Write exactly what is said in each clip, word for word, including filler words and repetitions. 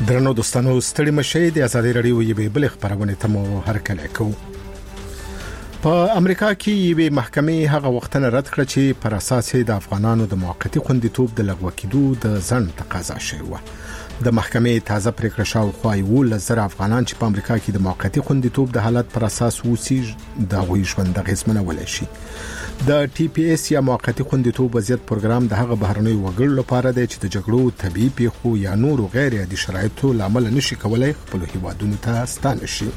درنو دوستانو ستړي مشه د ازادي رادیو یوې بل خبرونه ته مو هرکله کوم. په امریکا کې یوې محکمې هغه وختونه رد کړ چې پر اساس د افغانانو د موقتی خوندیتوب د لغوه کېدو د ځن تقاضا شوی و. د محکمې تازه پریکړه شاوخوا یو لزر افغانان چې په امریکا کې د موقتی خوندیتوب د حالت پر اساس وسیږي د غوي ژوند د غیزمنه ولې شي. د ټي پی اس یا موقتی خوندیتوب وضعیت پروګرام د هغه بهرنۍ وګړو لپاره دی چې د جګړو طبيعي پیښو یا نور غیر عادي شرایطو لامل نشي کولای خپل هیوادونو ته ستانه شي.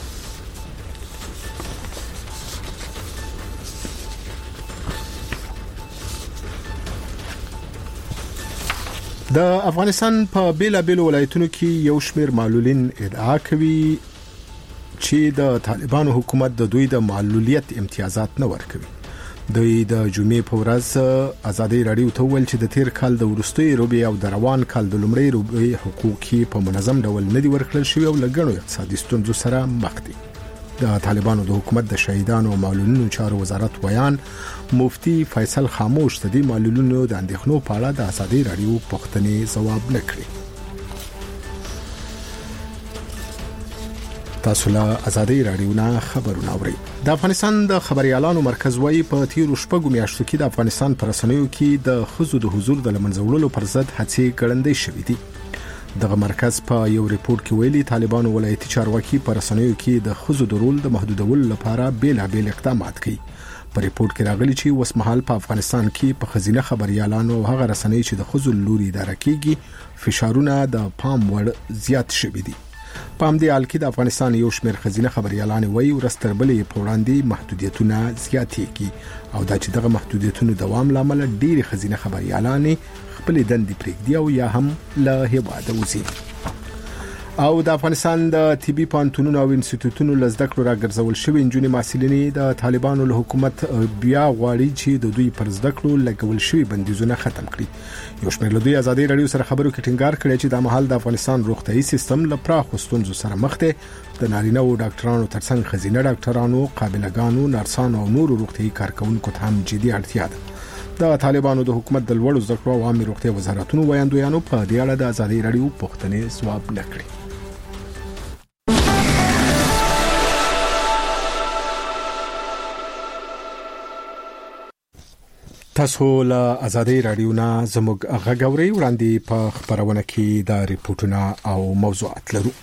د افغانستان په بیلا بیل ولایتونو کې یو شمېر معلولین ادعا کوي چې د طالبانو حکومت د دوی د معلولیت امتیازات نه ورکوي. دوی د جمعې په ورځ ازادي رادیو ته ویل چې د تیر کال د ورستۍ روبي او د روان کال د لومړۍ روبي حقوقي په منظم ډول نه دي ورکړل شوی او لګڼو اقتصادي ستونزو سره مخ دي. د طالبانو د حکومت د شهیدانو او معلولینو چارو وزارت ویان مفتي فیصل خاموش د دې معلولینو د اندېښنو په اړه د ازادي رادیو پوښتنې ځواب نکړي. تاسو له ازادي رادیو نه خبرونه اورئ. د افغانستان د خبريالانو مرکز وايي په تیرو شپږو میاشتو کې د افغانستان پر رسنیو کې د خزو د حضور د لمنځولو پر ضد هڅې ګړندې شوې دي. دغه مرکز په یو ریپورت کې ویلي طالبانو ولایتي چارواکي پر رسنیو کې د خزو د رول د محدودولو لپاره بیلابیل اقدامات کوي. په ریپورت کې راغلي چې وسمحال په افغانستان کې په خزینه خبريالانو او هغه رسنۍ چې د خزو لوري اداره کیږي فشارونه د پام وړ زیات شوي دي. په همدې حال کې د افغانستان یو شمېر خزینه خبريالان وایي ورستربلې په وړاندې محدودیتونه زیاتېږي او دا چې دغه محدودیتونو دوام لامل ډېری خزینه خبريالان خپل دندې پرېږدي او یا هم له هیواده وځي. او د افغانستان د طبي پانتونونو او انسټیټیوټونو لزده کړو راګرځول شوی انجونی محصلینې د طالبانو له حکومت بیا غواړي چې د دوی پر زده کړو لګول شوی بندیزونه ختم کړي. یو شمېر له دوی ازادي رادیو سره خبرو کې ټینګار کړی چې د مهال د افغانستان روغتيایي سیستم له پراخو ستونزو سره مخ دی. د نارینه او ډاکټرانو ترڅنګ خزینه ډاکټرانو، قابلګانو، نرسانو او نورو روغتيایي کارکونکو ته هم جدي اړتیا ده. د طالبانو د حکومت د لوړو زده کړو او عامه روغتیا وزارتونو ویاندویانو په دې اړه د ازادي رادیو پوښتنې ځواب نکړي. تاسو له ازادي رادیو نه زموږ غږوري وړاندې په خبرونه کې د ریپورتونو او موضوعات لرو.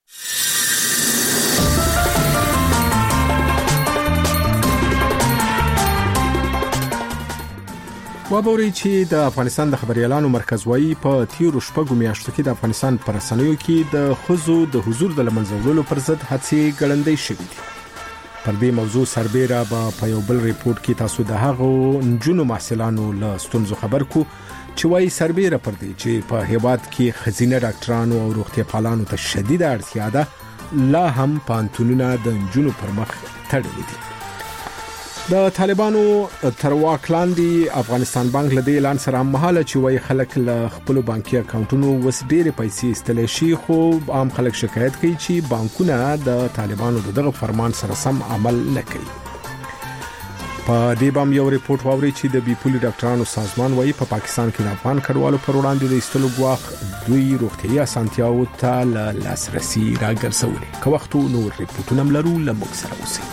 وابوري چې د افغانستان د خبريالانو مرکز وايي په تیرو شپږو میاشتو کې د افغانستان پر رسنیو کې د خزو د حضور د لمنځولو پر ضد هڅې ګړندې شوې دي. پر دې موضوع سربېره به په یو بل ریپورت کې تاسو د هغو نجونو محصلانو له ستونزو خبر کو چې وايي سربېره پر دې چې په هیواد کې خزینه ډاکټرانو او روغتیا پالانو ته شدید اړتیا ده لا هم پانتونونه د نجونو پر مخ تړلي دي. د طالبانو تر واک لاندې افغانستان بانک له دې اعلان سره مهاله چې وايي خلک له خپل بانکي اکاونټونو وس ډېرې پیسې استلې شي خو عام خلک شکایت کوي چې بانکونه د طالبانو دغه فرمان سره سم عمل نه کوي. په دې بام یو ریپورت واوري چې د بیپولي ډاکټرانو سازمان وايي په پا پاکستان کې د افغان کډوالو پر وړاندې د استلو غواخ دوی روغتيایي اسانتیاو ته لاسرسي راګرځولي. که وخت نور ریپورتونه ملرو لموږ سره اوسئ.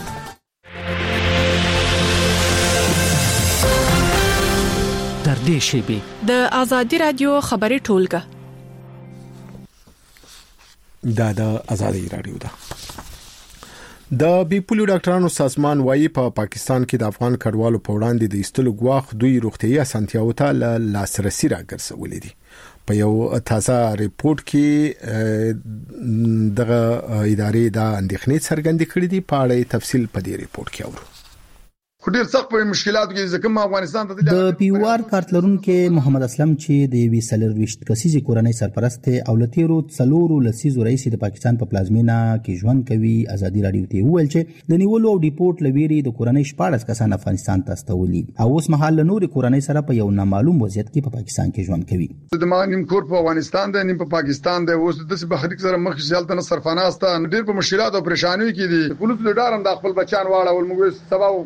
در دې شیبه د ازادي رادیو خبري ټولګه دا د ازادي رادیو ده. د بیپولي ډاکټرانو سازمان وايي په پا پاکستان کې د افغان کډوالو په وړاندې د استلو غواخ دوی روغتيایي اسانتیاو ته لاسرسي راګرځولې دي. په یو تازه ریپورت کې دغه ادارې د اندېښنې څرګندې کړې دي. په اړه تفصیل په دې ریپورت کې اورو. ډېر سخت په مشکلاتو کې ځکه افغانستان ته د پیوار کارتلرون کې محمد اسلم چې د وی سلرويشت کسيزي کورنۍ سرپرست او لتیرو څلورو لسیزو رئیس د پاکستان په پلازمینا کې ژوند کوي. ازادي رادیو ته ویل چې د نیولو او ریپورت لويري د کورنۍ شپږ کسان افغانستان ته استولي او اوس مهال نور کورنۍ سره په یو نامعلوم وضعیت کې په پاکستان کې ژوند کوي. د مانیم کور په افغانستان د نیم په پاکستان د اوس د بحریک سره مخ ځالته نه صرفانه است ډېر په مشکلات او پریشانوي کې دي. پولیس له ډارم د خپل بچان واړه ول موږ سبا خدای نه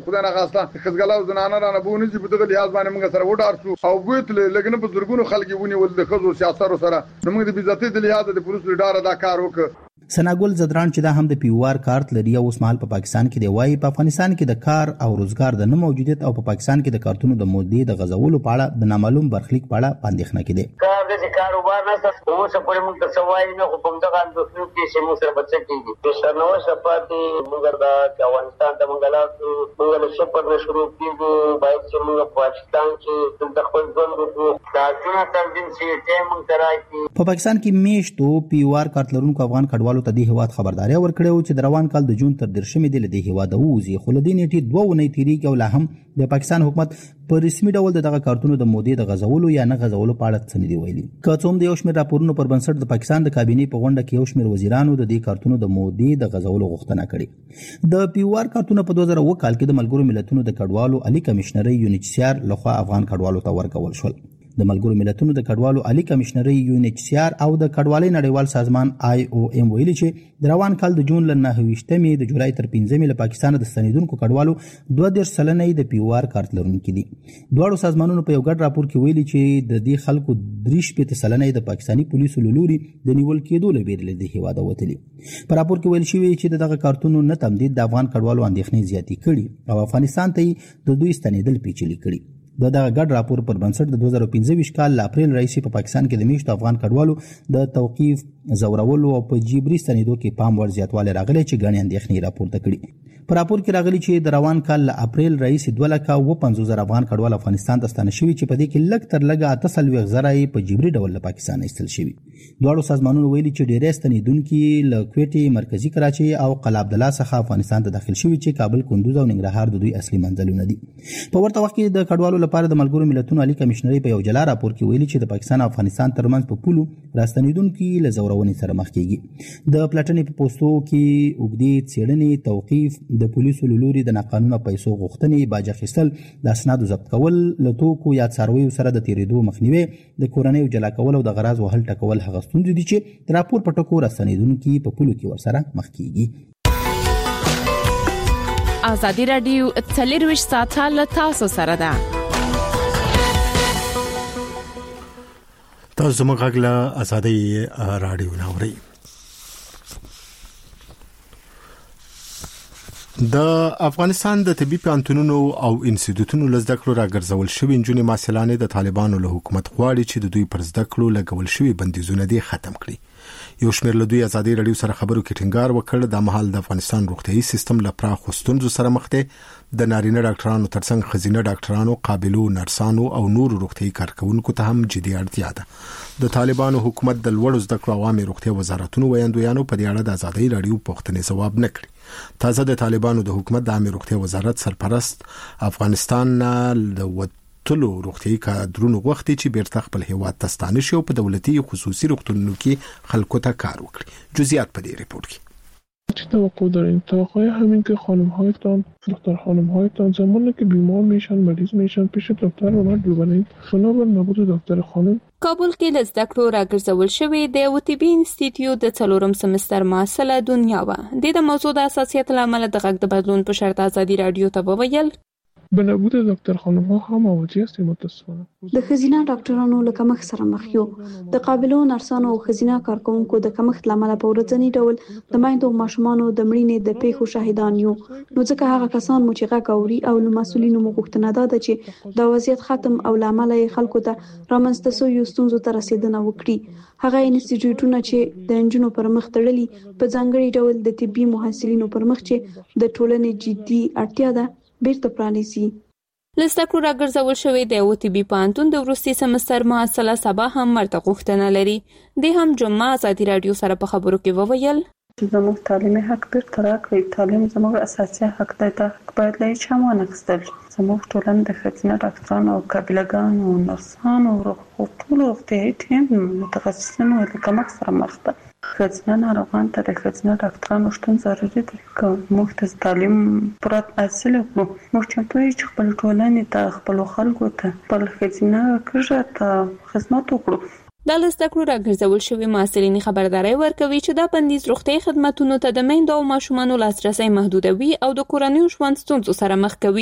ناستا خزګلاو زنانه رانه بونه چې په دغه لحاظ باندې موږ سره وډار شو او بوت لګنه په زرګونو خلک ونی ول د خزو سیاستو سره موږ د بیزاتي د لحاظ د پولیسو ډار ادا کار وکړ. سناګل زدران چې دا هم د پیوار کارت لري او اوس مهال په پاکستان کې دی وایي په افغانستان کې د کار او روزګار د نه موجودیت او په پاکستان کې د کارتونو د مودې د غزولو په اړه د نامعلوم برخلیک په اړه اندېښنه کې دي. کار د کاروبار نه څه اوسه پورې موږ څه وایي نه خو په دغه اندوسنو کې چې موږ سره بچی کېږي د شنو شپاتي موږ د افغانستان د منګلاتو موږ له شپږ نه شروع کېږو باید چې موږ په پاکستان کې د خپل ژوند وکړو دا څنګه تنظیم شي ټیم موږ ترای په پاکستان کې میشتو پیوار کارت لرونکو افغان کډوالو ته د هیواد خبرداري ورکړو چې د روان کال د جون تر درشمې د لدې هیواد ووزي خو لدې نیټه دوه ونې تیریږي او لا هم د پاکستان حکومت په رسمي ډول دغه کارتونو د مودې د غزولو یا نه غزولو په اړه څه نه دی ویلي. که څوم د یو شمېر راپورونو پر بنسټ د پاکستان د کابینې په غونډه کې یو شمېر وزیرانو د دې کارتونو د مودې د غزولو غوښتنه کړې. د پیوار کارتونو په دوه زره اووه کال کې د ملګرو ملتونو د کډوالو عالی کمشنري یو ان ایچ سی آر لخوا افغان کډوالو ته ورکول شول. د ملګرو ملتونو د کډوالو عالی کمشنري یو ان ایچ سی آر او د کډوالۍ نړیوال سازمان آی او ایم ویلي چې د روان کال د جون ل نهه ویشتمې د جولای تر پنځمې له پاکستان د ستنیدونکو کډوالو دوه دېرش سلنه د پیوار کارت لرونکي دي. دواړو سازمانونو په یو ګډ راپور کې ویلي چې د دې خلکو درې شپېته سلنه د پاکستاني پولیسو له لوري د نیول کېدو له بیرې د هیواده وتلي. په راپور کې ویل شوی چې دغه کارتونو نه تمدید د افغان کډوالو اندېښنې زیاتې کړي او افغانستان ته د دوی ستنیدل پیچلي کړي. د دغه ګډ راپور پر بنسټ د دوه زره پنځه کال ل اپریل راځي په پاکستان کې د میشتو افغان کډوالو د توقیف زورولو او په جبري ستنیدو کې پام ور زیاتوالی راغلی چې غني اندېښنې راپورته کړي. په راپور کې راغلی چې د روان کال ل اپریل راځي دوه لک او پنځوس زره افغان کډوال افغانستان ته ستانه شوي چې په دې کې لږ تر لږه اته سلويخ زره په جبري ډول له پاکستان ایستل شوي. دواړو سازمانونو ویلي چې ډېرې ستنیدونکي له کوټې مرکزی کراچي او قلعه عبدالله څخه افغانستان ته داخل شوي چې کابل کندوز او ننګرهار د دوی اصلي منزلونه دي. په ورته وخت کې د کډوالو لپاره د ملګرو ملتونو عالی کمشنري په یو جلا راپور کې ویلي چې د پاکستان او افغانستان ترمنځ په پولو راستنیدونکي له زورونې سره مخ کیږي. د پلاټنې په پوسټو کې اوږدې څېړنې توقیف د پولیسو له لوري د ناقانونه پیسو غوښتنې باج اخیستل د اسنادو ضبط کول له توکو یا څارویو سره د تیریدو مخنیوي د کورنیو جلا کول او د غراض وهل ټکول هغه ستونزې دي چې د راپور په ټکو راستنیدونکي په پولو کې ورسره مخ کیږي. ازادي رادیو څلور ساعته له تاسو سره ده. تاسو زموږ غږ له ازادي رادیو ناوړي. د افغانستان د طبي پوهنتونونو او انسټیټیوټونو لزده کړو راګرځول شوی انجونې ماسلانې د طالبانو له حکومت غواړي چې د دوی پر زده کړو لګول شوی بندیزونه دي ختم کړي. یو شمېر له دوی ازادي رادیو سره خبرو کې ټینګار وکړ د مهال د افغانستان روغتيایي سیستم لپاره خوستونزو سره مخ دی. د نارینه ډاکټرانو ترڅنګ خزینه ډاکټرانو قابلو نرسانو او نور روغتيایي کارکونکو ته هم جدي اړتیا ده. د طالبانو حکومت د لوړ زده کړو عوامي روغتي وزارتونو ویاندویانو په دې اړه د ازادي رادیو پوښتنې ځواب نه کړی. تازه د طالبانو د حکومت د عامه روغتي وزارت سرپرست افغانستان د وټلو روغتي کادرونو غوښتي چې بیرته خپل هیواد ته ستانه شي او په دولتي خصوصي روغتونونو کې خلکو ته کار وکړي. جزئیات په دې ریپورت کې چه توقع دارین؟ توقع همین که خانم هایتان دختر خانم هایتان زمانی که بیمار میشن مریض میشن پیش دکتر اومد ببرین بنابر نبود دکتر خانم. کابل کې له زده کړو راګرځول شوې د یو طبي انسټیټیوټ د څلورم سمستر محصله دنیا وه. د موضوع د اساسیت له امله د غږ د بدلون په شرط ازادي رادیو ته وویل به نبود دکتر خانم ها هم مواجه هستیم متاسفانه. د خزینه ډاکټرانو له کمښت سره مخ یو. د قابلو نرسانو او خزینه کارکونکو د کمښت له امله په ورځني ډول د میندو او ماشومانو د مړینې د پیښو شاهدان یو. نو ځکه هغه کسان مو چې غږ اوري او له مسؤلینو مو غوښتنه ده چې دا وضعیت ختم او له امله خلکو ته رامنځته شویو ستونزو ته رسیدنه وکړي. هغه انسټیټیوټونه چې د انجونو پر مخ تړلي په ځانګړي ډول د طبي محصلینو پر مخ چې د ټولنې جدي اړتیا ده بیرته پرانیزي. لسته کړو راګرځول شوی د یو طبي پوهنتون د وروستي سمستر محصله سبا هم مرته غوښتنه لري. د هم جمعه ازادي رادیو سره په خبرو کې وویل زموږ تعلیمي حق بیرته راکړئ. تعلیم زموږ اساسي حق دی. دا حق باید له هیچ چا وانخیستل شي. زموږ ټولنه د ښځینه ډاکټرانو او قابلګانو او نرسانو او ټولو روغتیایي ټیم متخصصینو له کمښت سره مخ ده. ښځینه ناروغانو ته د ښځینه ډاکټرانو شتون ضروري دی که موږ ته تعلیم پوره حاصل کړو. موږ چمتو یو چې خپل ټولنې ته خپلو خلکو ته خپل ښځینه کږه ته خدمت وکړو. د لسته کړو راګرځول شوي محصلین خبرداری ورکوي چې دا بندیز روغتیایي خدمتونو ته د میندو او ماشومانو لاسرسی محدودوي او د کورنیو ژوند ستونزو سره مخ کوي.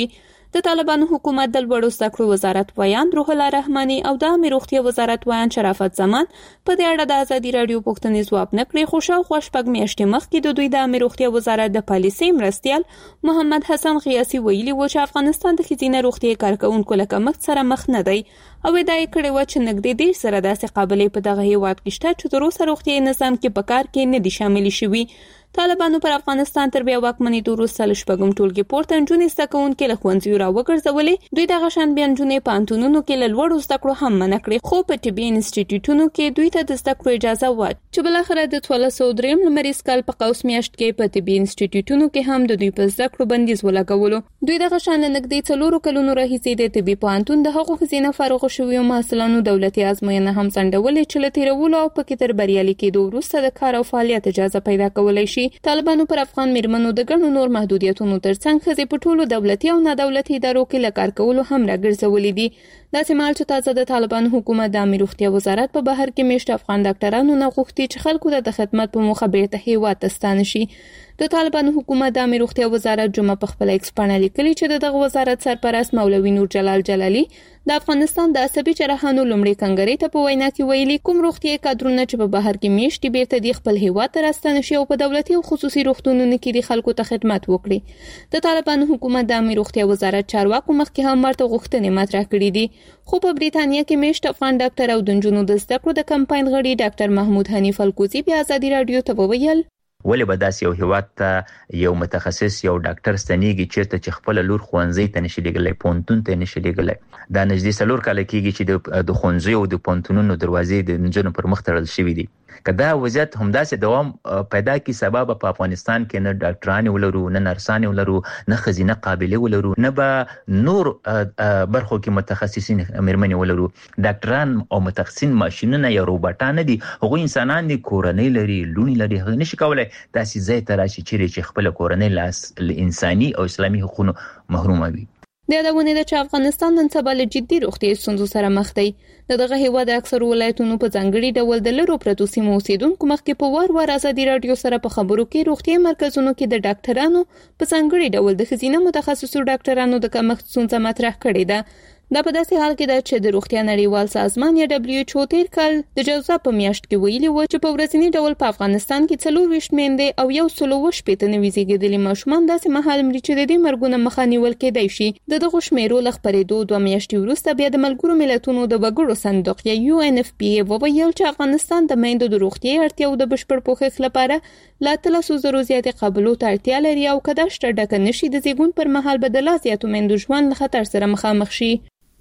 د طالبانو حکومت د لوړو زده کړو وزارت ویان روح الله رحماني او د عامه روغتیا وزارت ویان شرافت زمان په دې اړه د ازادي راډیو پوښتنې ځواب نه کړی، خو شاوخوا شپږ میاشتې مخکې د دوی د عامه روغتیا وزارت د پالیسۍ مرستیال محمد حسن غیاسي ویلي و چې افغانستان د ښځینه روغتیا کارکوونکو له کمښت سره مخ نه دی او ادعا یې کړې وه چې نږدې دېرش زره داسې قابلې په دغه هیواد کې شته چې تر اوسه روغتیايي نظام کې په کار کې نه دي شاملې شوي. طالبانو پر افغانستان تر بیا واکمنېدو وروسته له شپږم ټولګې پورته نجونې زده کوونکې له ښوونځیو راوګرځولې. دوی دغه شان بیا نجونې په پوهنتونونو کې له لوړو زده کړو هم منع کړې، خو په طبي انسټیټیوټونو کې دوی ته د زده کړو اجازه وه چې بالاخره د اتلس سوه درېیم لمریز کال په قوس میاشت کې په طبي انسټیټیوټونو کې هم د دوی په زده کړو بندیز ولګولو. دوی دغه شان نږدې څلورو کلونو راهیسې د طبي پوهنتون د هغو ښځینه فارغو شویو محصلانو دولتي ازموینه هم ځنډولې چې له تېرولو او پکې تر بریالي کېدو وروسته د کار او فعالیت اجازه پیدا کولی شي. طالبانو پر افغان میرمنو د ګڼو نور محدودیتونو ترڅنګ ښځې په ټولو دولتي او نادولتي ادارو کې له کار کولو هم راګرځولې دي. داسې مهال چې تازه د طالبانو حکومت د عامه روغتیا وزارت په بهر کې میشته افغان ډاکټرانو نه غوښتي چې خلکو ته د خدمت په موخه بیرته هیواد ته ستانه شي. د طالبانو حکومت د عامه روغتیا وزارت جمعه په خپله ایکس پاڼه لیکلي چې دغه وزارت سرپرست مولوي نور جلال جلالي د افغانستان د عصبي جراحانو لومړي کنګرې ته په وینا کې ویلي کوم روغتیايي کادرونه چې په بهر کې میشتي بیرته د خپل هیواد ته راستنه شي او په دولتي او خصوصي روغتونونو کې د خلکو ته خدمت وکړي. د طالبانو حکومت د عامه روغتیا وزارت چارواکو مخکې هم ورته غوښتنې مطرح کړې دي، خو په بریتانیا کې میشت افغان ډاکټر او د نجونو د زده کړو د کمپاین غړي ډاکټر محمود حنیف الکوزي بیا ازادي راډیو ته وویل ولې به داسې یو هیواد ته یو متخصص یو ډاکټر ستنیږي چیرته چې خپل لور ښوونځي ته نشي لېږلی، پوهنتون ته نشي لېږلی. دا نږدې څلور کاله کېږي چې د ښوونځیو او د پوهنتونونو دروازې د نجونو پر مخ تړل شوي دي. که دا وضعیت همداسې دوام پیدا کړي سبا به په افغانستان کې نه ډاکټرانې ولرو، نه نرسانې ولرو، نه ښځینه قابلې ولرو، نه به نور برخو کې متخصصین مېرمنې ولرو. ډاکټران او متخصصین ماشینونه یا روباټان نه دي، هغوی انسانان دي، کورنۍ لري، لوڼې لري، هغه نشي کولی داسې ځای ته راشي چیرې چې خپله کورنۍ له انساني او اسلامي حقونو محرومه وي. د یادونې ده چې افغانستان نن سبا له جدي روغتیايي ستونزو سره مخ دی. د دغه هیواد اکثر ولایتونو په ځانګړي ډول د لرو پرتو سیمو اوسیدونکو مخکې په وار وار ازادي راډیو سره په خبرو کې روغتیايي مرکزونو کې د ډاکټرانو په ځانګړي ډول د ښځینه متخصصو ډاکټرانو د کمښت ستونزه مطرح کړې ده. دا په داسې حال کې ده چې د روغتیا نړیوال سازمان یا دبلیو ایچ او تیر کال د جوزا په میاشت کې ویلي و چې په ورځني ډول په افغانستان کې څلور ویشت میندې او یو سل اووه شپېته نوي زیږېدلي ماشومان داسې مهال مري چې د دې مرګونه مخه نیول کېدای شي. د دغو شمیرو له خپرېدو دوه میاشتې وروسته بیا د ملګرو ملتونو د وګړو صندوق یا یو ان اف پی وویل چې افغانستان د میندو د روغتیايي اړتیاو د بشپړ پوښښ لپاره له اتلسو زرو زیاتې قابلو ته اړتیا لري او که دا شته ډکه نه شي د زیږون پر مهال به د لا زیاتو میندو ژوند له خطر سره مخامخ شي.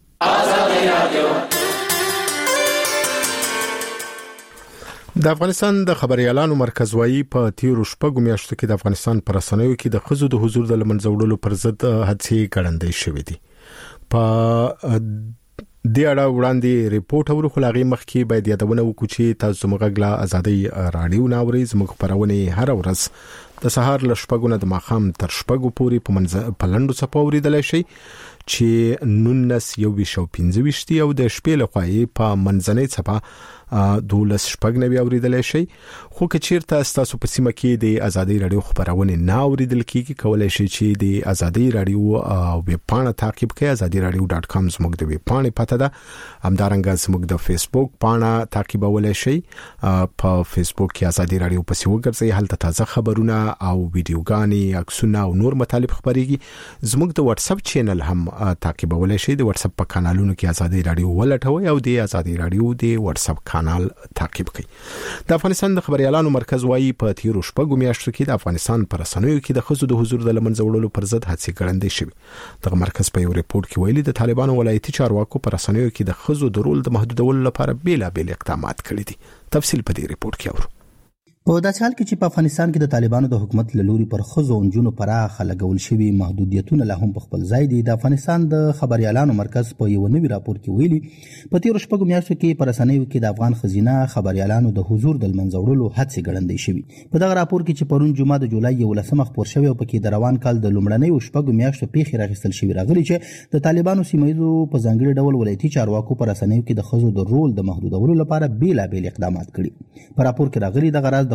د افغانستان د خبريالانو مرکز وايي په تیرو شپږو میاشتو کې د افغانستان پر رسنیو کې د ښځو د حضور د لمنځه وړلو پر ضد هڅې ګړندې شوې دي. په د اړه وړاندې ریپورت اورو خلاغي مخکې باید یادونه وکړو چې تاسو موږ لا ازادي رادیو ناوري زموږ خبرونه هر ورځ د سهار ل شپږو نه د ماخام تر شپږو پورې په منځ په لندو صفو اوریدل شي چې نونس یو ویشو پنځه ویشتي او د شپې له خوای په منځنۍ صفه دولس شپږ نوي اوریدل شي. خو که چیرته تاسو په سیمه کې د ازادي رادیو خبرونه نه اوریدل کیږي کولای شي چې د ازادي رادیو ویب پاڼه تعقیب کړئ. ازادي رادیو ډاټ کام زموږ د ویب پاڼې پته ده. همدارنګه زموږ د فیسبوک پاڼه تعقیبولای شي. په فیسبوک کې ازادي رادیو په سیو ګرځي، هلته تازه خبرونه او ویډیوګانې، عکسونه او نور مطالب خبريږي. زموږ د واتس اپ چینل هم تعقیبولای شي. د واتس اپ په کانالونو کې ازادي رادیو ولټوي او د ازادي رادیو د واتس اپ کانال تعقیب کړئ. د افغانستان د خبريالانو مرکز وايي په تیرو شپږو میاشتو کې د افغانستان پر رسنیو کې د ښځو د حضور د لمنځه وړلو پر ضد هڅې ګړندې شوې. دغه مرکز په یو ریپورت کې ویلي د طالبانو ولایتي چارواکو پر رسنیو کې د ښځو د رول د محدودولو لپاره بیلابیل اقدامات کړي دي. تفصیل په دې ریپورت کې اورو. په داسې حال کې چې په افغانستان کې د طالبانو د حکومت له لوري پر ښځو او نجونو پراخه لګول شوي محدودیتونه لا هم په خپل ځای دي. د افغانستان د خبريالانو مرکز په یو نوي راپور کې ویلي په تیرو شپږو میاشتو کې په رسنیو کې د افغان ښځینه خبريالانو د حضور د لمنځه وړلو هڅې ګړندې شوي. په دغه راپور کې چې پرون جمعه د جولای یولسمه خپور شوی او پکې د روان کال د لومړنیو شپږو میاشتو پیښې راغستل شوی راغلي چې د طالبانو سیمایي په ځانګړي ډول ولایتي چارواکو په رسنیو کې د ښځو د رول د محدودولو لپاره بیلابیل اقدامات کړي. په راپور کې راغلي د غرض د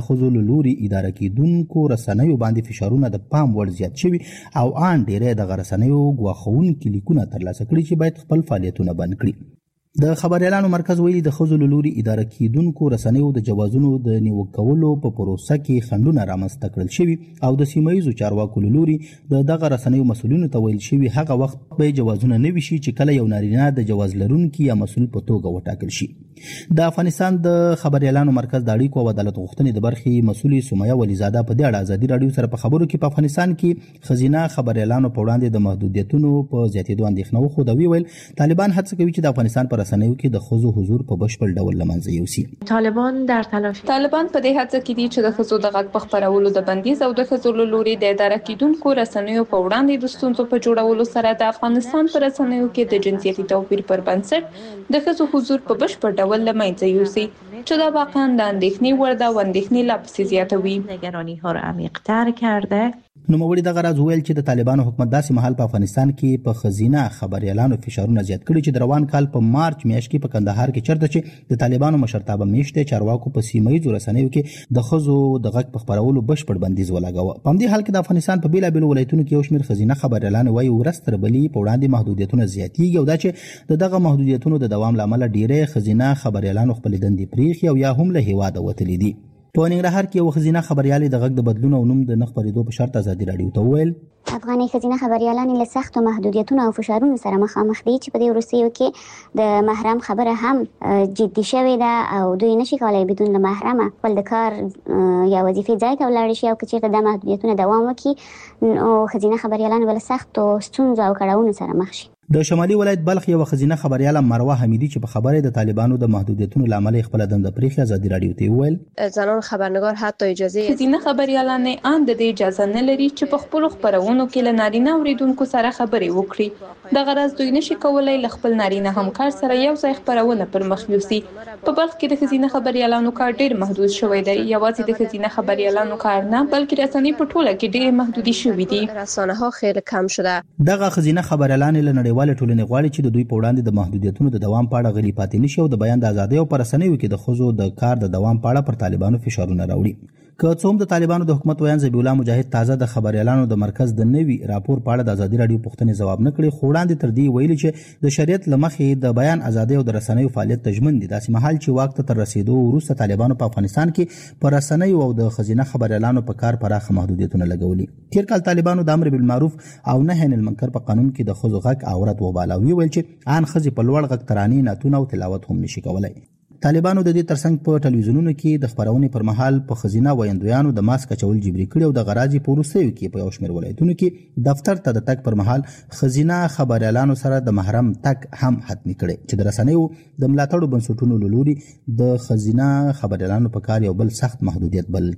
د خزو لوري اداره کیدونکو رسنیو باندې فشارونه د پام وړ زیات شوي او ان ډیره د رسنیو غواخونکو لیکونه ترلاسه کړي چې باید خپل فعالیتونه بند کړي. د خبريالانو مرکز ویلي د خزو لوري اداره کیدونکو رسنیو د جوازونو د نیوکولو په پروسه کې خنډونه رامنځته کړل شوي او د سیمایي چارواکو لوري د دغه رسنیو مسؤلینو ته ویل شوي هغه وخت به جوازونه نه وشي چې کله یو نارینه د جواز لرونکي یا مسؤل په توګه وټاکل شي. د افغانستان د خبريالانو مرکز د اړیکو او عدالت غوښتنې د برخې مسؤلې سمیه ولیزاده په دې اړه ازادي رادیو سره په خبرو کې په افغانستان کې خزینه خبريالانو په وړاندې د محدودیتونو په زیاتېدو اندېښنه وښوده. ویل طالبان هڅه کوي چې د افغانستان پر رسنیو کې د خزو حضور په بشپړ ډول لمنځه یوسي. طالبان در تلاش طالبان په دې هڅه کې دي چې د خزو د غږ په خپرولو د بندیز او د خزو لوري د اداره کیدونکو رسنیو په وړاندې د ستونزو په جوړولو سره د افغانستان پر رسنیو کې د جنسیتي توپیر پر بنسټ د خزو حضور په بشپړ ډول لمنځه یوسي چې دا واقعا د اندېښنې وړ ده او اندېښنې لا پسې زیاتوي. نگرانی ها را عمیق‌تر کرده. نوموړي دغه راز ویل چې د طالبانو حکومت داسې مهال په افغانستان کې په خزینه خبريالانو فشارونه زیات کړي چې د روان کال په مارچ میاشت کې په کندهار کې چرته چې د طالبانو مشرتابه میشته چارواکو په سیمایي رسنیو کې د خزو د غږ په خبرولو بشپړ بندیز ولګاوه. په همدې حال کې د افغانستان په بیلابیلو ولایتونو کې یو شمېر خزینه خبريالانو وايي ورستر بلی په وړاندې محدودیتونه زیاتېږي او دا چې د دغه محدودیتونو د دوام لامل ډیره خزینه خبريالانو خپل دندې پریخي او یا هم له هیواده وتلي دي. په ننګرهار کې یو خزینه خبريالي د غږ د بدلون او نوم د نخ پریدو په شرط ازادي رادیو ته ویل افغاني خزینه خبريالان له سخت محدودیتونو او فشارونو سره مخامخ دي چې په دې وروستیو کې د محرم خبره هم جدي شوې ده او دوی نشي کولای بدون له محرمه خپل د کار یا وظیفې ځای ته ولاړ شي او که چیرته د محدودیتونو دوام وکړي نو خزینه خبريالان ول سخت او ستونزو او کړهونو سره مخ شي. د شمالي ولایت بلخ یو خزینه خبرياله مروه حمیدی چې په خبره د طالبانو د محدودیتونو لامل خپل دنده پریخي ازادي رادیو ته ویل زنان خبرنگار حتی اجازه خزینه خبريالان ان د اجازه نه لري چې په خپل خبرونو کې له نارینه اوریدونکو سره خبرې وکړي. د غرض دوی نشي کولای له خپل نارینه همکار سره یو ځای خبرونه پر مخ یوسي. په بلخ کې د خزینه خبريالانو کار ډیر محدود شوی دی. یوازې د خزینه خبريالانو کار نه بلکې رسنۍ په ټوله کې ډیر محدودي شوې دي. رسانه ها خیلی کم شده. دغه خزینه خبريالان له نړیوال ټولنې غواړي چې د دوی په وړاندې د محدودیتونو د دوام په اړه غلي پاتې نشي او د بیان د ازادۍ او پر رسنیو کې د خزو د کار د دوام په اړه پر طالبانو فشارونه راوړي. که څه هم د طالبانو د حکومت ویان ذبیح الله مجاهد تازه د خبريالانو د مرکز د نوي راپور په اړه د ازادي رادیو پوښتنې ځواب نه کړي خو وړاندې تر دې ویلي چې د شریعت لمخې د بیان ازادۍ او د رسنیو فعالیت تضمین دي. داسې مهال چې وخت تر رسیدو وروسته طالبانو په افغانستان کې پر رسنیو او د خزینه خبريالانو په کار پراخه محدودیتونه لګولي. تیر کال طالبانو د امر بالمعروف او نهي عن المنکر په قانون کې د خزو غږ عورت وبالاوي ویل چې ان خزي په لوړ غږ ترانې ناتونه او تلاوت هم نشي کولای. طالبانو د دې ترڅنګ په ټلویزیونونو کې د خبرونې پر مهال په خزینه ویندویانو د ماسک چول جبري کړي او د غراجي پروسې کې په یو شمېر ولایتونو کې دفتر ته د تک پر مهال خزینه خبريالانو سره د محرم تک هم حتمی کړي چې د رسنیو د ملاتړو بنسټونو لوري د خزینه خبريالانو په کار یو بل سخت محدودیت بلل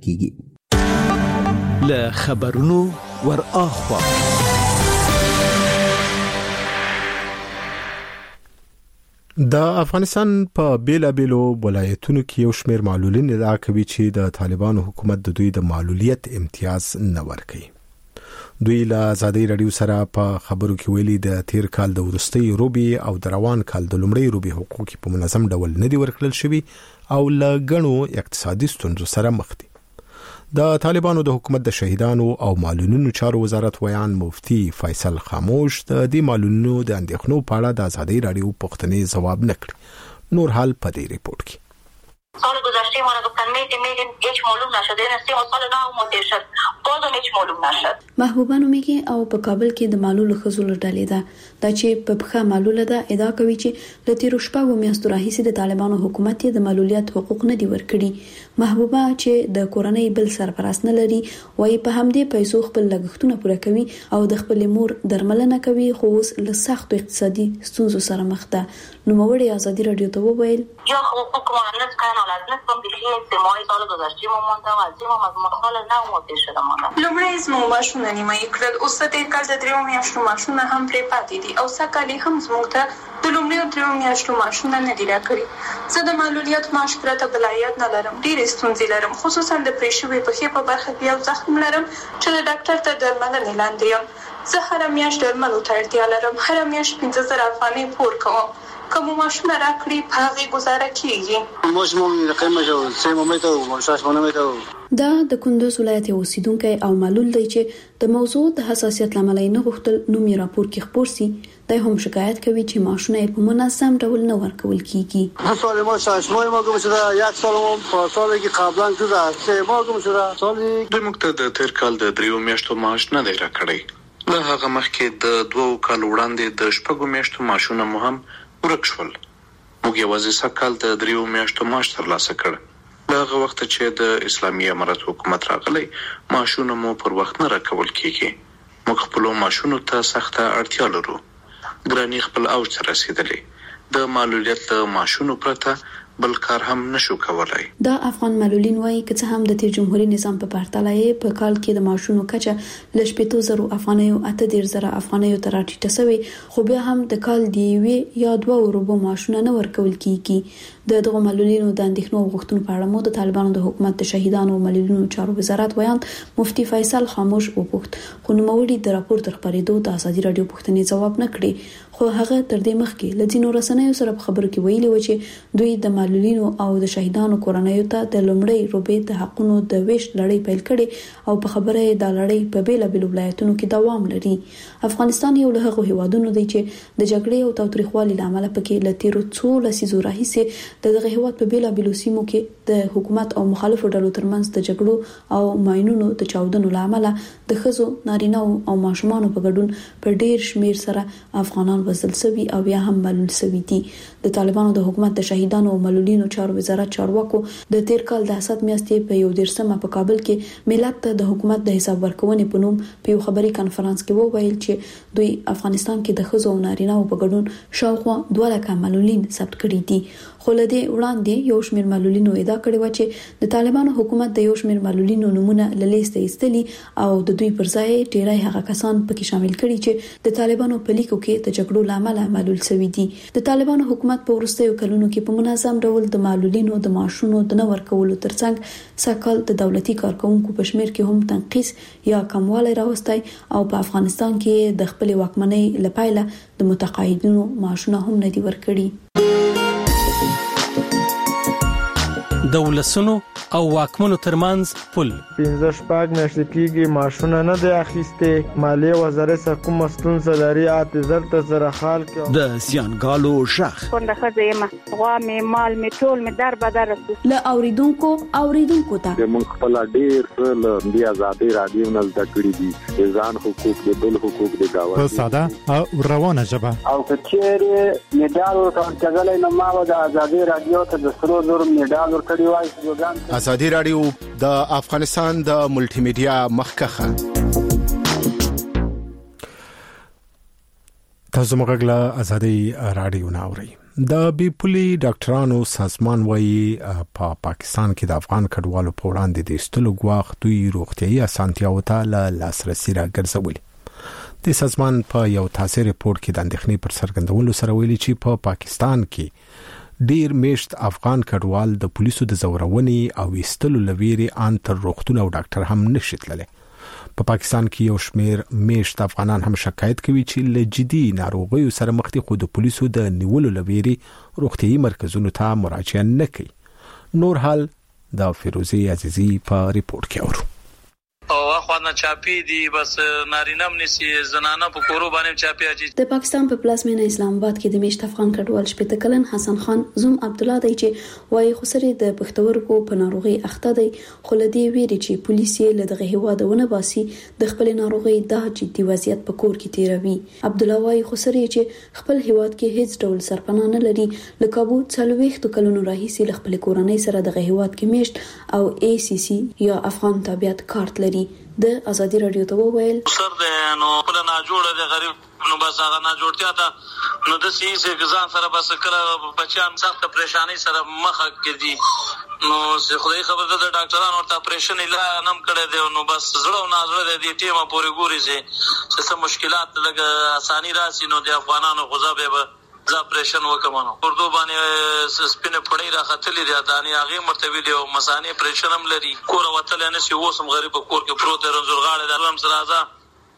کیږي. له خبرونو ور اخوا د افغانستان په بیلابیلو ولایتونو کې یو شمېر معلولین ادعا کوي چې د طالبانو حکومت د دوی د معلولیت امتیاز نه ورکوي. دوی له ازادي رادیو سره په خبرو کې ویلي د تیر کال د ورستي روبي او د روان کال د لومړي روبي حقوق په منظم ډول نه دي ورکړل شوي او له غنو اقتصادي ستونزو سره مخ دي. د طالبانو د حکومت د شهیدانو او معلولینو چارو وزارت ویان مفتی فیصل خاموش د دې معلولینو د اندېښنو په اړه د ازادي رادیو پوښتنې ځواب نه کړ. نور حال په دې ریپورت کې سال گذشته ما را گفتن میدیم میدیم هیچ معلوم نشد. این سه سال نه مدیر شد بازم هیچ معلوم نشد. محبوبه نومیږي او په کابل کې د معلول خزول ډلې ده دا چې په بخښه معلوله ده ادعا کوي چې د تیر شپږو میاشتو راهیسې د طالبانو حکومت د معلولیت حقوق نه دی ورکړي. محبوبه چې د کورنۍ بل سرپرست نه لري وایي په همدې پیسو خپل لګښتونه پوره کوي او د خپل مور درملنه کوي خو اوس له سخت اقتصادي ستونزو سره مخ ده. نوموړي ازادي رادیو ته وویل یا حقوق مؤنث کردن از نصفم بیشتر سه ماه سال گذشته ما ماندم از ما از مخال نه مدیر شده ماندم. لومړی زموږ ماشونه نیمایي کړل اوس د تیر کال د دریو میاشتو ماشونه هم پرې پاتې دي او سږکال هم زموږ ته د لومړیو دریو میاشتو ماشونه نه دي راکړي. زه د معلولیت معاش پرته بل عاید نه لرم. ډېرې ستونزې لرم خصوصا د پرې شوې پښې په برخه کې یو زخم لرم چې د ډاکټر ته درملنې لاندې یم. زه هره میاشت درملو ته اړتیا لرم. هره میاشت پنځه زره افغانۍ پور کوم. کوم ماشونه راکړي په هغه گزاره کیږي. ماشوم د قیمه جو سه ممته او شاش مونمته دا د کندوز ولایت اوسیدونکو او معلول دی چې د موضوع د حساسیت لامل نه غوښتل نو می راپور کې خبر سي د هم شکایت کوي چې ماشونه په منظم ډول نه ورکول کیږي. سوال ما شاش ما ما کوم چې یک سال مو په سال کې قبلا کړه چې ما کوم چې سال د مقتد تیر کال د دریو میاشتو معاش نه دی راکړی. له هغه مخکې د دوو کال وړاندې د شپږو میاشتو معاشونه مو هم ورک شول. موږ یوازې سکهال د دریو میاشتو معاش ترلاسه کړ. له هغه وخت چې د اسلامي امارت حکومت راغلی معاشونه مو پر وخت نه راکول کیږي. موږ خپل معاشونو ته سخته اړتیا لرو. ګرانی خپل اوج ته رسیدلی. د معلولیت له معاشونو پرته بل کار هم نشو کولای. دا افغان معلولین وایي چې څه هم د تیر جمهوریت نظام په پرتله په کال کې د معاشونو کچه ل شپږ زره افغانیو اته ډیر زره افغانیو تر راټیټه شوی خو بیا هم د کال دی وی یا دوه روبو معاشونه نه ورکول کیږي. د دغه معلولینو د اندېښنو او غوښتنو په اړه مو د طالبانو د حکومت د شهیدانو او معلولینو چارو وزارت ویان مفتي فیصل خاموش وپوښت خو نوموړي د راپور تر خبرېدو د ازادي رادیو پوښتنې ځواب نه کړی. خو هغه تر دې مخکې ل ځینو رسنیو سره په خبرو کې ویلي و چې دوی د معلولینو او د شهیدانو کورنیو ته د لومړی روبې د حقونو د ویش لړۍ پیل کړي او په خبره یې د لړۍ په بیل بیل ولایتونو کې دوام لري. افغانستان یو له هغو هیوادونو دی چې د جګړې او تاوتریخوالي لامل پکې ل تیرو څو لسیزو راهیسې د دغه هیواد په بیل بیل سیمو کې د حکومت او مخالفو ډلو ترمنځ د جګړو او ماینونو د چاودنو لامل د خزو نارینه او ماشومان په ګډون په ډیر شمیر سره افغانان وزل سوي او بیا هم معلول سوي دي. د طالبانو د حکومت د شهیدانو او معلولینو چارو وزارت چارواکو د تیر کال د حسد میاشتې په یو دیرشمه په کابل کې ملت ته د حکومت د حساب ورکونې په نوم په یو خبري کانفرنس کې وویل چې دوی افغانستان کې د خزو او نارینه په ګډون شاوخوا دوه لکه معلولین ثبت کړي دي. خو له دې وړاندې یو شمېر معلولینو ادعا کړې و چې د طالبانو حکومت د یو شمېر معلولینو نمونه له لیست ایستلي او د دوی پر ځای ډیری هغه کسان پکې شامل کړي چې د طالبانو په لیکو کې د جګړو لامل معلول شوي دي. د طالبانو حکومت په وروستیو کلونو کې په منظم ډول د معلولینو د معاشونو د نه ورکولو ترڅنګ سکهال د دولتي کارکونکو په شمیر کې هم تنقیص یا کموالی راوستی او په افغانستان کې د خپل واکمنۍ لپاره د متقاعدینو معاشونه هم نه دي ورکړي. د ولسونو او واکمنو ترمنځ پل پنځه شپږ میاشتې کېږي معاشونه نه دی اخیستې. مالیې وزارت څخه کومه ستونزه لري اته زر ته زره خال کې د زیانګالو شخ څنګه خځه یم غوا مې مال مې ټول مې در بدر له اوریدونکو اوریدونکو ته موږ خپل ډیر له دی آزادي رادیو نه زده کړی دي ځان حقوق د بل حقوق د گاوه په ساده او روانه ژبه او کچېر میډال ورکړل نو ما د آزادي رادیو ته د سرو زر میډال ورکړی وای. ازادي رادیو د افغانستان د ملټي میډیا مخکخه تاسو مګله ازادي رادیو ناوړي. د بي پولي ډاکټرانو سازمان وایي په پا پاکستان کې د افغان کډوالو په وړاندې د استلو غواخ دوی روغتيایي اسانتیاو ته له لاسرسي راګرځولي. د سازمان په یو تاسو ریپورت کې د اندېښنې پر څرګندولو سره ویلي چې په پا پاکستان کې ډیر میشت افغان کډوال د پولیسو د زورونې او استلو لويري ان تر روغتون او ډاکټر هم نشټلله. په پا پاکستان کې یو شمیر میشت افغانان هم شکایت کوي چې له جدي ناروغیو سره مخ دي خو د پولیسو د نیولو لويري روغتيایي مرکزونو ته مراجعه نه کوي. نور حال د فیروزي عزیزی په ریپورت کې اورو. او اخوانه چاپی دي بس نارینه منسي زنانه په کورو باندې چاپی اچي. د پاکستان په پلازمینه اسلام آباد کې د میشت افغان کډوال شپته کلن حسن خان زوم عبد الله دی چې وايي خسرې د پښتورګو په ناروغي اخته دی خو لدی ویری چې پولیس یې له دغه هوادونه باسي د خپل ناروغي د جدي وضعیت په کور کې تیروي. عبد الله وايي خسرې چې خپل هواد کې هیڅ ډول سرپناه نه لري لکه بو څلويخت کلونو راهیسې له خپل کورنۍ سره دغه هواد کې میشت او اي سي سي یا افغان تابعیت کارت لري. د ازادي رادیو ته وویل سر ده نو خپل نه جوړه د غریب نو بس هغه نه جوړتیا ته نو د سیسه ځان سره بس کړه بچیان سخت پریشانی سره مخ کېدي نو زه خدای خبر ده ډاکټرانو ورته اپریشن لا نم کړی دی نو بس زړه او نازړه د دې ټیمه پورې ګوري چې څه مشکلات لګ اساني راسي نو د افغانانو غزا به ز اپریشن وکمنو اردو باندې سپینه پړی راختلې دی دانی هغه مرتبه دی او مسانه اپریشن هم لري کور وتل نه سی وسم غریب کور کې پروت رنزل غاړه د علم سره ازا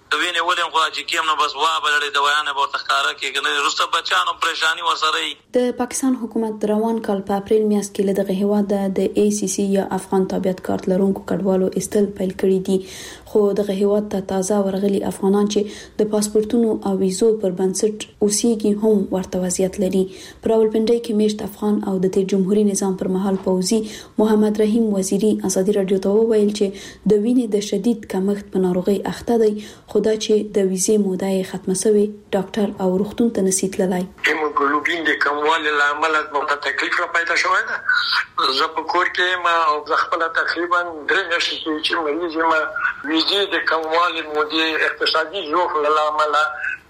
وینې ولې خو چې کیم نو بس وا بلړې دوايانه به تخکاره کې کنه رسته بچانو پریشانی ورسره. د پاکستان حکومت روان کال په اپریل میاشت کې له دغه هیواد د ای سی سی یا افغان تابعیت کارت لرونکو کډوالو استل پیل کړی دي، خو دغه هیواد ته تازه ورغلي افغانان چې د پاسپورتونو او ویزو پر بنسټ اوسېږي هم ورته وضعیت لري. پر راولپنډي کې میشت افغان او د تیر جمهوریت نظام پر مهال پوزي محمد رحیم وزیری ازادي رادیو ته وویل چې د وینې د شدید کمښت په ناروغي اخته دی، خدا چې د ویزې موده یې ختمه شوې ډاکټر او روغتون ته نسی تللی. هیموګلوبین د کموالي لامل د تکلیف را پیدا شوی ده. زه په کور کې ما او زه خپل تقریبا درې میاشتې چې مریض یم، ویزې د کموالي مودې اقتصادي ځوخ له امله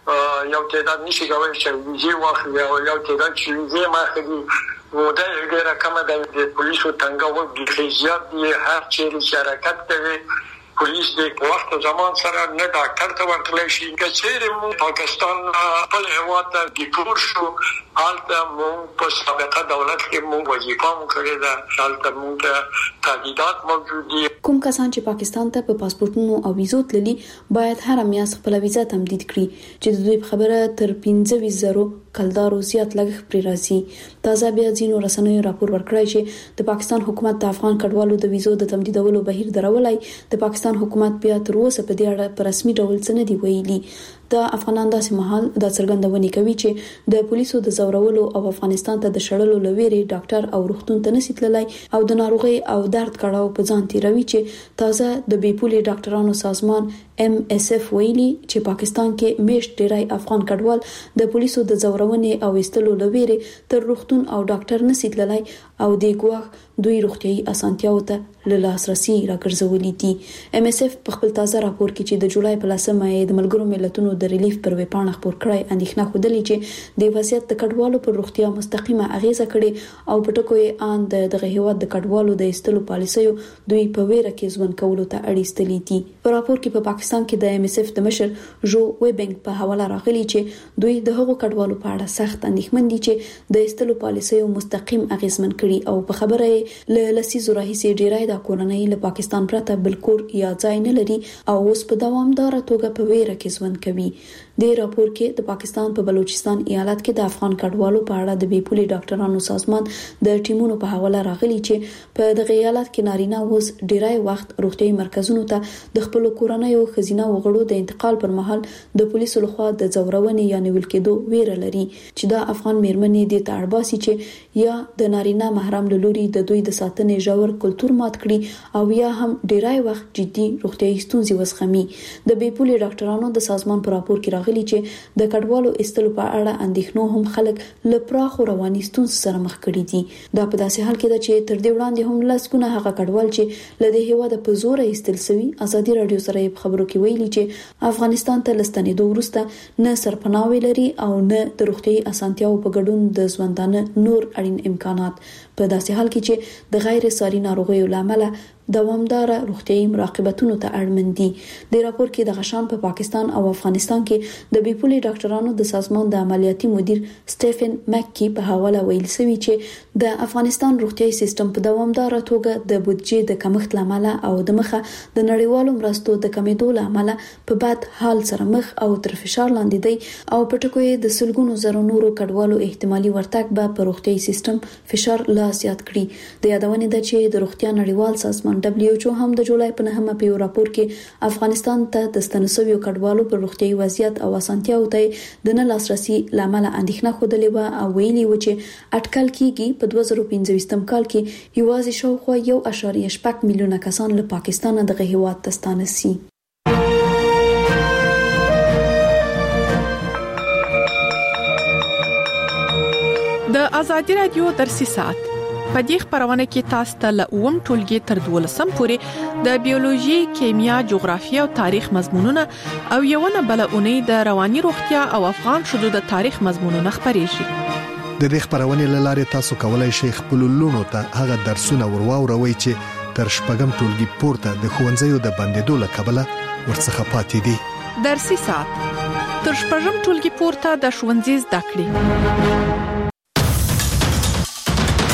یو تعداد نشي کولی چې ویزې واخلي او یو تعداد چې ویزې ما اخلي موده یې ډېره کمه ده. د پولیسو تنګول ډېر زیات دي، هر چیرې چې حرکت کوي پولیس د وخت زمان سره نه ډاکټر ته ورتلی شي. که چیرې مو پاکستان خپل هیواد ته ډیپور شو، هلته مونږ په سابقه دولت کې مونږ وظیفه مو کړې ده، هلته مونږ تهدیدات موجود دي. کوم کسان چې پاکستان ته په پاسپورتونو او ویزو تللي باید هر میاشت خپل ویزه تمدید کړي چې د دوی په خبره تر پنځه ویشت زره کلدارو زیات لګښت پرې راځي. تازه بیا ځینو رسنیو راپور ورکړی چې د پاکستان حکومت د افغان کډوالو د ویزو د تمدیدولو بهیر درولای. د پاکستان حکومت بیا تر اوسه په دې اړه په رسمي ډول څه نه دی ویلي. د افغانان داسې مهال د څرګندونې کوي چې د پولیسو د زورولو او افغانستان ته د شړلو لويري ډاکټر او روغتون ته نسی تللی او د ناروغي او درد کړهو په ځان تیروي چې تازه د بیپولي ډاکټرانو سازمان ام اس اف ویلي چې پاکستان کې میشت ډیری افغان کډوال د پولیسو د زورونې او استلو لويري تر روغتون او ډاکټر نسی تللی او د ګواښ دوی روغتيایي اسانتیاو ته له لاسرسي راګرځولې دي. ام اس اف په خپل تازه راپور کې چې د جولای په لسمه د ملګرو ملتونو د ریلیف پر ویبپاڼه خبر کړی اندېښنه خوده چې د وضعیت د کډوالو پر روغتیا مستقیمه اغیزه کړي او په ټکو یې ان د دغه هیواد د کډوالو د استلو پالیسیو دوی په ویره کې ځوان کولو ته اړیستلې دي. په راپور کې په پاکستان کې د ام اس اف د مشر جو ویبنګ په حواله راغلي چې دوی د هغو کډوالو په اړه سخت اندېښمن دي چې د استلو پالیسیو مستقیم اغیزمن کړي او په خبره یې له لسیزو راهیسې ډیری د کورنۍ له پاکستان پرته بل کور یا ځای نه لري او اوس په دوامدار توګه په ویره کې ژوند کوي. د راپور کې د پاکستان په بلوچستان ایالت کې د افغان کډوالو په اړه د بیپولي ډاکټرانو سازمان د ټیمونو په حواله راغلي چې په دغه ایالت کې نارینه اوس ډیری وخت روغتيایي مرکزونو ته د خپل کورنۍ او خزینه وغړو د انتقال پر مهال د پولیسو لخوا د زورونې یا نیول کېدو ویره لري چې د افغان میرمنې د تړباسي چې یا د نارینه محرم لوري د دوی د ساتنې ژور کلچر مات کړي او یا هم ډیری وخت جدي روغتيایي ستونزې وسخمي. د بیپولي ډاکټرانو د سازمان په راپور کې راغلي چې د کډوالو استلو په اړه اندېښنو هم خلک له پراخو رواني ستونزو سره مخ کړي دي. دا په داسې حال کې ده چې تر دې وړاندې هم لاسګونه هغه کډوال چې له دې هیواده په زور ایستل شوی ازادي رادیو سره په خبرو کې ویلي چې افغانستان ته لستنېدو وروسته نه سرپناه لري او نه د روغتيایي اسانتیاو په ګډون د ژوندانه نور اړین امکانات. په داسې حال کې چې د غیر ساري ناروغیو لامل دوامدار روغتيایي مراقبتونو ته اړمن دي. د راپور کې د غشان په پاکستان او افغانستان کې د بیپولي ډاکټرانو د سازمان د عملیاتي مدیر سټيفن مکي په حواله ویل شوی چې د افغانستان روغتيایي سیستم په دوامدار توګه د بودجې د کمښت لامل او د مخه د نړیوالو مرستو د کمیدو لامل په بد حال سره مخ او تر فشار لاندې دی او په ټکو یې د سلګونو زرو نورو کډوالو احتمالي ورتګ به په روغتيایي سیستم فشار لا زیات کړي. د یادونې ده چې د روغتیا نړیوال سازمان دبليو ایچ او هم د جولای په نهمه په یو راپور کې افغانستان ته د ستنسویو کډوالو پر روغتيایي وضعیت او اسانتیاو ته د نه لاسرسي لامل اندېښنه خوده و او ویلي و چې اټکل کیږي په دوه زره پنځه کال کې یوازې شاوخوا یو اعشاریه شپږ میلیونه کسان له پاکستان دغه هیواد ته ستانه سي. د ازادي رادیو درسي ساعت په دې خبرونه کې تاسو ته له اوم ټولګي تر دولسم پورې د بیولوژي، کیمیا، جغرافیه او تاریخ مضمونونه او یوونه بلونه د رواني روغتیا او افغان شذو د تاریخ مضمونونه خبرېږي. د دې خبرونه لاره تاسو کولای شئ خپل لونو ته هغه درسونه ورواوروي چې تر شپږم ټولګي پورته د ښوونځیو د بندیدو لکبله ورڅخه پاتې دي. درسي ساعت تر شپږم ټولګي پورته د ښوونځي زده کړې